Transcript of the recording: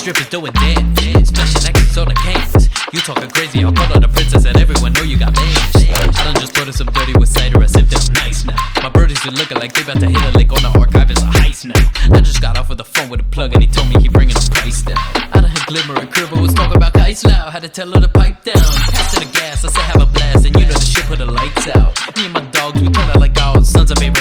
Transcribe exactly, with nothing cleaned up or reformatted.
strippers doing dance, splashing necklaces on the cans. You talking crazy, I'll call on the princess and everyone know you got bands. I done just put in some dirty with cider, I sipped it, I'm nice now. My birdies are looking like they about to hit a lick on the archive, it's a heist now. I just got off of the phone with a plug and he told me he bringing the price down. I done had Glimmer and Cribble was talking about ice now. Had to tell her to pipe down, pass to the gas, I said have a blast, and you know the shit put the lights out. Me and my dogs, we kinda like all sons of a